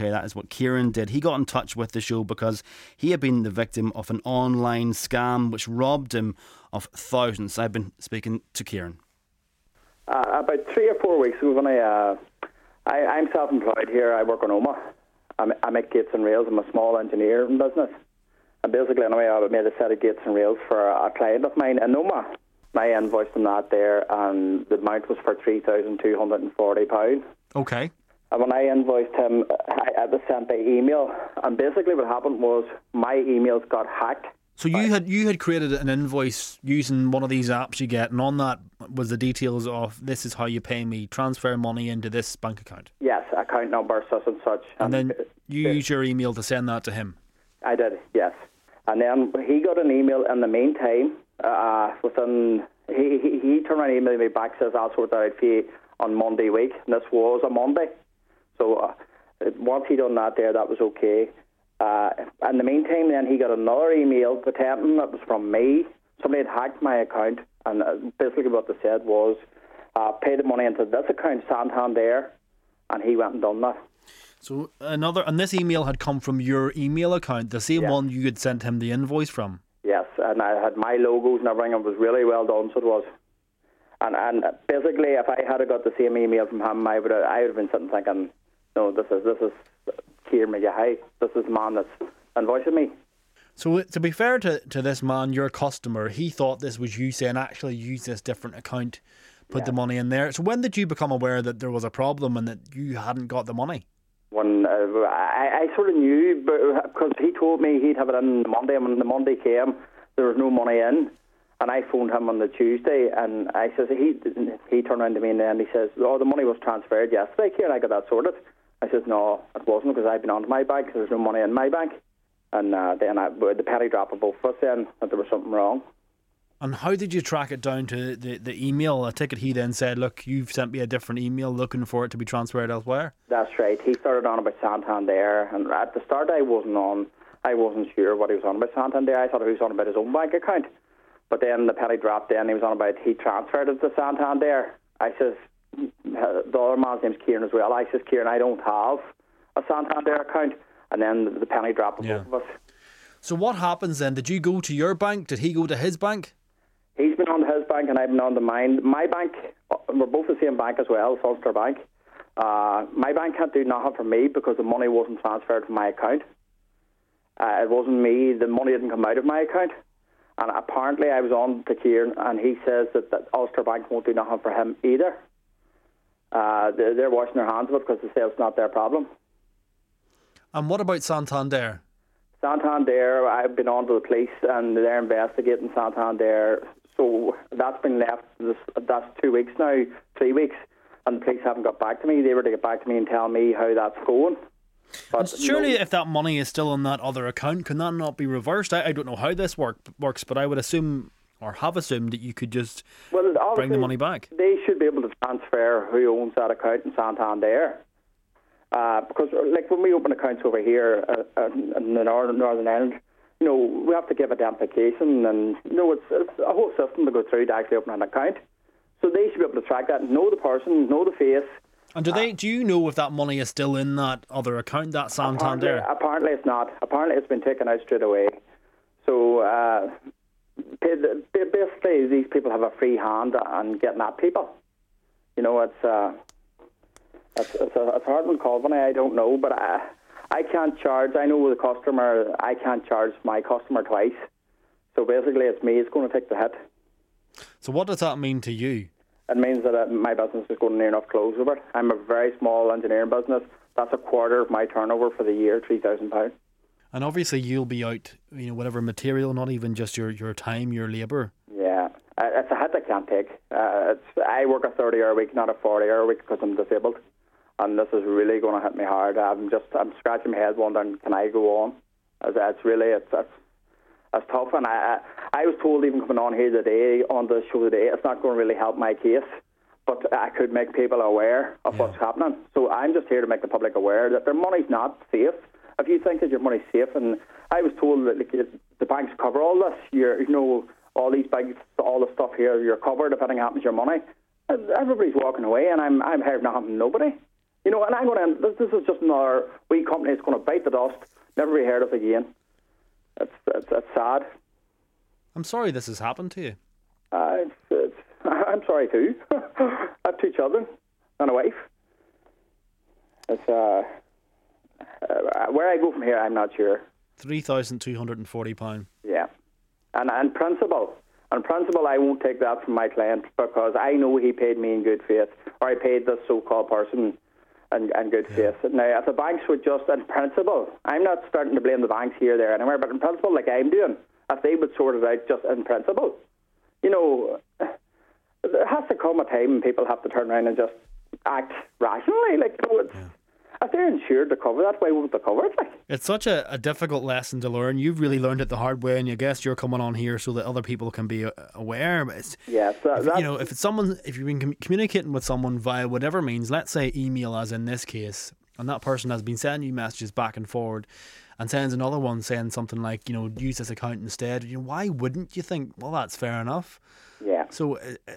Okay, that is what Kieran did. He got in touch with the show because he had been the victim of an online scam which robbed him of thousands. I've been speaking to Kieran. About 3 or 4 weeks ago, when I'm self-employed here. I work on OMA. I make gates and rails. I'm a small engineering business. And basically, anyway, I made a set of gates and rails for a client of mine in OMA. I invoiced him that there, and the amount was for £3,240. Okay. And when I invoiced him, I was sent by email. And basically what happened was my emails got hacked. So you had created an invoice using one of these apps you get, and on that was the details of this is how you pay me, transfer money into this bank account. Yes, account number, such and such. And then you used your email to send that to him. I did, yes. And then he got an email in the meantime. He turned around and emailed me back, says I'll sort that out for you on Monday week. And this was a Monday. So once he done that there, that was okay. In the meantime, then he got another email pretending that was from me. Somebody had hacked my account, and basically what they said was, pay the money into this account, Santander, and he went and done that. So and this email had come from your email account, the same one you had sent him the invoice from. Yes, and I had my logos and everything. It was really well done, so it was. And basically, if I had got the same email from him, I would have been sitting thinking, no, this is Kieran McGahey. This is the man that's invoicing me. So to be fair to this man, your customer, he thought this was you saying, actually use this different account, put the money in there. So when did you become aware that there was a problem and that you hadn't got the money? When I sort of knew, because he told me he'd have it in Monday, and when the Monday came, there was no money in. And I phoned him on the Tuesday, and I says he turned around to me and then he says, "Oh, the money was transferred yesterday, Kieran. I got that sorted." I says, "No, it wasn't, because I've been onto my bank. There's no money in my bank." And then the penny dropped of both of us then that there was something wrong. And how did you track it down to the email? I take it he then said, "Look, you've sent me a different email looking for it to be transferred elsewhere." That's right. He started on about Santander, and at the start I wasn't sure what he was on about Santander. I thought he was on about his own bank account. But then the penny dropped in, he was on about he transferred it to Santander. I says, the other man's name's Kieran as well. I says, "Kieran, I don't have a Santander account." And then the penny dropped both of us. So what happens then? Did you go to your bank? Did he go to his bank? He's been on to his bank and I've been on to mine. My bank, we're both the same bank as well, Ulster Bank. My bank can't do nothing for me because the money wasn't transferred from my account. It wasn't me. The money didn't come out of my account. And apparently I was on to Kieran, and he says that Ulster Bank won't do nothing for him either. They're washing their hands of it because they say it's not their problem. And what about Santander? Santander, I've been on to the police, and they're investigating Santander. So that's been left, that's 2 weeks now, 3 weeks, and the police haven't got back to me. They were to get back to me and tell me how that's going. But surely if that money is still in that other account, can that not be reversed? I don't know how this works, but I would assume, or have assumed, that you could just bring the money back. They should be able to transfer who owns that account in Santander. Because like when we open accounts over here in the Northern Ireland, we have to give identification, and it's a whole system to go through to actually open an account. So they should be able to track that, know the person, know the face. And do you know if that money is still in that other account, that Santander? Apparently it's not. Apparently it's been taken out straight away. So basically these people have a free hand on getting at people. It's a hard one call, but I don't know. But I can't charge. I know the customer. I can't charge my customer twice. So basically it's me. It's going to take the hit. So what does that mean to you? It means that my business is going near enough close over. I'm a very small engineering business. That's a quarter of my turnover for the year, £3,000. And obviously you'll be out, whatever material, not even just your time, your labour. Yeah, it's a hit I can't take. I work a 30-hour week, not a 40-hour week, because I'm disabled. And this is really going to hit me hard. I'm scratching my head wondering, can I go on? It's tough, and I was told even coming on here today, on the show today, it's not going to really help my case, but I could make people aware of what's happening. So I'm just here to make the public aware that their money's not safe. If you think that your money's safe, and I was told that the banks cover all this, all these banks, all the stuff here, you're covered if anything happens to your money. Everybody's walking away, and I'm hearing nothing from nobody. You know, and I'm going to. This is just another wee company that's going to bite the dust, never be heard of again. It's sad. I'm sorry this has happened to you. I'm sorry too. I have 2 children and a wife. It's where I go from here, I'm not sure. £3,240. Yeah, and principle, I won't take that from my client because I know he paid me in good faith, or I paid this so-called person in good faith. Now, if the banks would just, in principle, I'm not starting to blame the banks here, there, anywhere, but in principle, like I'm doing, if they would sort it out just in principle, you know, there has to come a time when people have to turn around and just act rationally. Like, you know, if they're insured to cover that, why won't they cover it? Like, it's such a difficult lesson to learn. You've really learned it the hard way, and I guess you're coming on here so that other people can be aware. But it's, if it's someone, if you've been communicating with someone via whatever means, let's say email, as in this case, and that person has been sending you messages back and forward, and sends another one saying something like, you know, use this account instead. You know, why wouldn't you think, well, that's fair enough? Yeah. So,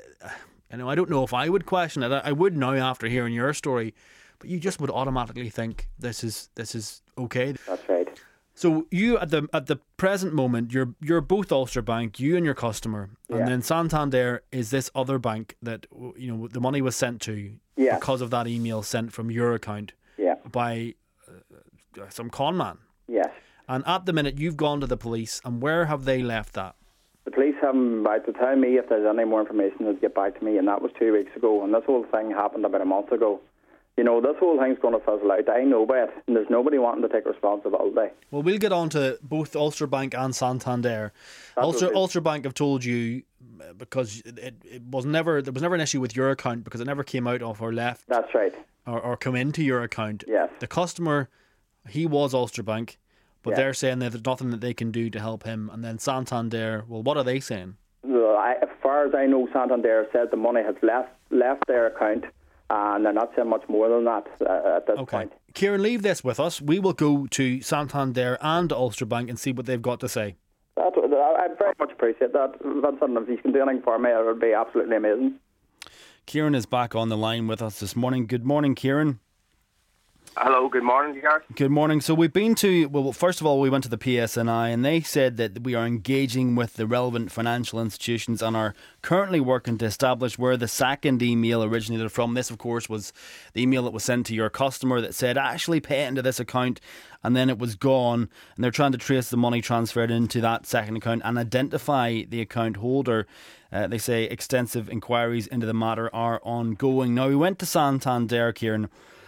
you know, I don't know if I would question it. I would now after hearing your story. But you just would automatically think this is okay. That's right. So you at the present moment, you're both Ulster Bank, you and your customer, and then Santander is this other bank that, you know, the money was sent to because of that email sent from your account by some con man. Yes. And at the minute, you've gone to the police, and where have they left that? The police haven't about to tell me if there's any more information they'll get back to me, and that was 2 weeks ago, and this whole thing happened about a month ago. You know, this whole thing's going to fizzle out. I know about it, and there's nobody wanting to take responsibility. Well, we'll get on to both Ulster Bank and Santander. Ulster Bank have told you, because there was never an issue with your account because it never came out of or left. That's right. Or come into your account. Yes. The customer, he was Ulster Bank, but they're saying that there's nothing that they can do to help him. And then Santander, well, what are they saying? Well, as far as I know, Santander said the money has left their account. And they're not saying much more than that at this point. Kieran, leave this with us. We will go to Santander and Ulster Bank and see what they've got to say. I very much appreciate that. Vincent, if you can do anything for me, it would be absolutely amazing. Kieran is back on the line with us this morning. Good morning, Kieran. Hello, good morning, Gareth. Good morning. So we've been to, well, first of all, we went to the PSNI and they said that we are engaging with the relevant financial institutions and are currently working to establish where the second email originated from. This, of course, was the email that was sent to your customer that said, actually pay it into this account, and then it was gone. And they're trying to trace the money transferred into that second account and identify the account holder. They say extensive inquiries into the matter are ongoing. Now, we went to Santander, Kieran.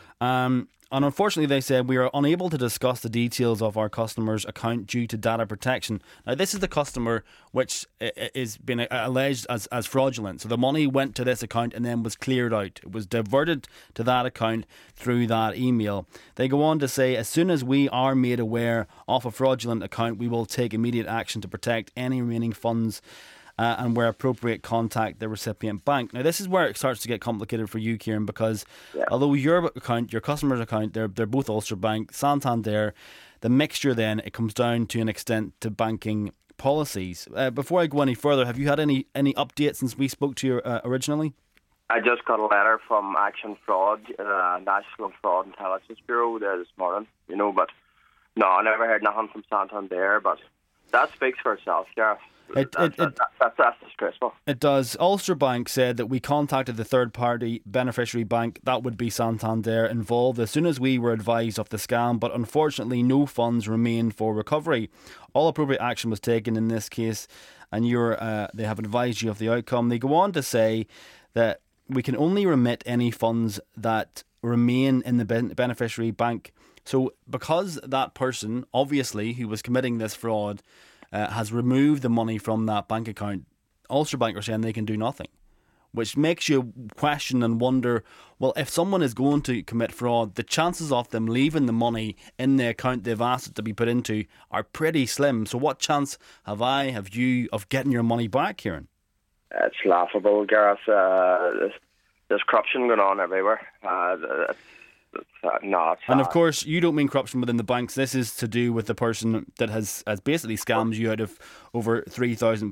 And unfortunately, they said we are unable to discuss the details of our customer's account due to data protection. Now, this is the customer which is being alleged as fraudulent. So the money went to this account and then was cleared out. It was diverted to that account through that email. They go on to say, as soon as we are made aware of a fraudulent account, we will take immediate action to protect any remaining funds and where appropriate contact the recipient bank. Now this is where it starts to get complicated for you, Kieran, because although your account, your customer's account, they're both Ulster Bank, Santander, the mixture then, it comes down to an extent to banking policies. Before I go any further, have you had any updates since we spoke to you originally? I just got a letter from Action Fraud, National Fraud Intelligence Bureau there this morning, you know, but no, I never heard nothing from Santander, but that speaks for itself, Gareth. That's disgraceful. It does. Ulster Bank said that we contacted the third-party beneficiary bank, that would be Santander, involved as soon as we were advised of the scam, but unfortunately no funds remain for recovery. All appropriate action was taken in this case, and they have advised you of the outcome. They go on to say that we can only remit any funds that remain in the beneficiary bank. So because that person, obviously, who was committing this fraud, has removed the money from that bank account, Ulster Bank are saying they can do nothing, which makes you question and wonder, well, if someone is going to commit fraud, the chances of them leaving the money in the account they've asked it to be put into are pretty slim. So what chance have you of getting your money back, Kieran? It's laughable, Gareth. There's corruption going on everywhere. And of course, you don't mean corruption within the banks. This is to do with the person that has basically scammed you out of over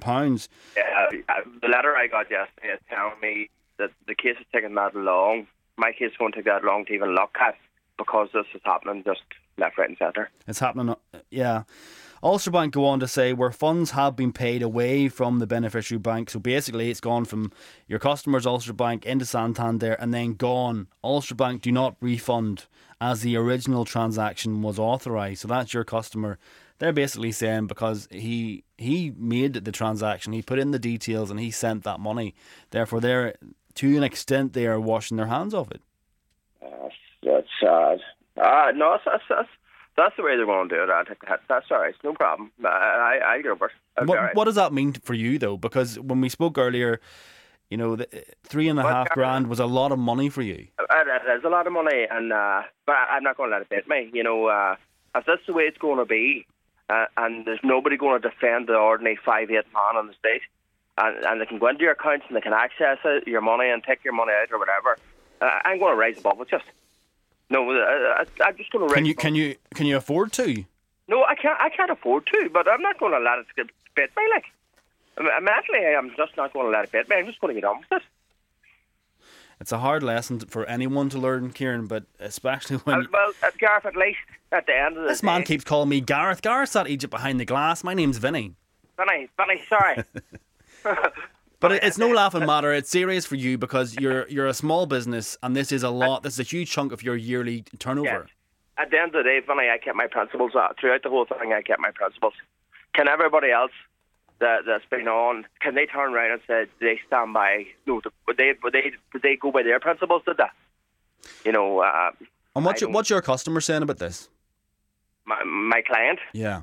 £3,000. Yeah, the letter I got yesterday is telling me that the case is taking that long my case won't take that long to even look at, because this is happening just left, right and centre. It's happening, yeah. Ulster Bank go on to say where funds have been paid away from the beneficiary bank, so basically it's gone from your customers Ulster Bank into Santander and then gone. Ulster Bank do not refund as the original transaction was authorised. So that's your customer. They're basically saying because he made the transaction, he put in the details and he sent that money. Therefore, they're, to an extent, they are washing their hands of it. That's sad. No, that's the way they're going to do it. I'll take that. That's all right. It's no problem. I'll get over it. What does that mean for you, though? Because when we spoke earlier, you know, the $3.5 grand was a lot of money for you. It is a lot of money, and but I'm not going to let it beat me. You know, if that's the way it's going to be, and there's nobody going to defend the ordinary 5'8" man on the state, and they can go into your accounts and they can access it, your money and take your money out or whatever, I'm going to rise above it. Just no, I'm just going to rise. Can you afford to? No, I can't. I can't afford to, but I'm not going to let it beat me. Like, mentally, I'm just not going to let it beat me. I'm just going to get on with it. It's a hard lesson for anyone to learn, Kieran, but especially when... Gareth, at least at the end of the This man keeps calling me Gareth. Gareth's at Egypt Behind the Glass. My name's Vinny. Vinny, sorry. But it's no laughing matter. It's serious for you because you're a small business and this is a lot. This is a huge chunk of your yearly turnover. Yes. At the end of the day, Vinny, I kept my principles. Throughout the whole thing, I kept my principles. Can everybody else that's been on, can they turn around and say they stand by? No, would they go by their principles? Did that? You know. And what's your customer saying about this? My client. Yeah.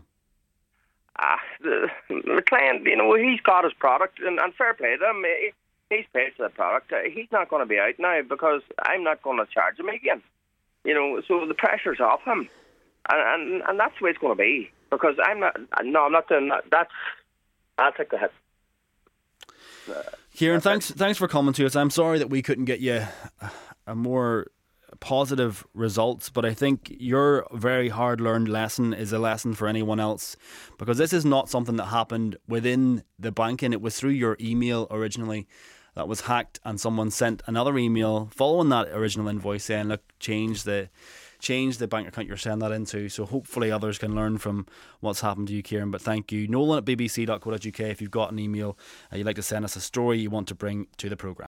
The client, you know, he's got his product, and fair play to him. He's paid for the product. He's not going to be out now because I'm not going to charge him again. You know, so the pressure's off him, and that's the way it's going to be. Because I'm not doing that. I'll take the hit. Kieran, thanks for coming to us. I'm sorry that we couldn't get you a more positive results, but I think your very hard-learned lesson is a lesson for anyone else, because this is not something that happened within the banking. It was through your email originally that was hacked, and someone sent another email following that original invoice saying, look, change the bank account you're sending that into. So hopefully others can learn from what's happened to you, Kieran. But thank you. Nolan at bbc.co.uk if you've got an email you'd like to send us a story you want to bring to the programme.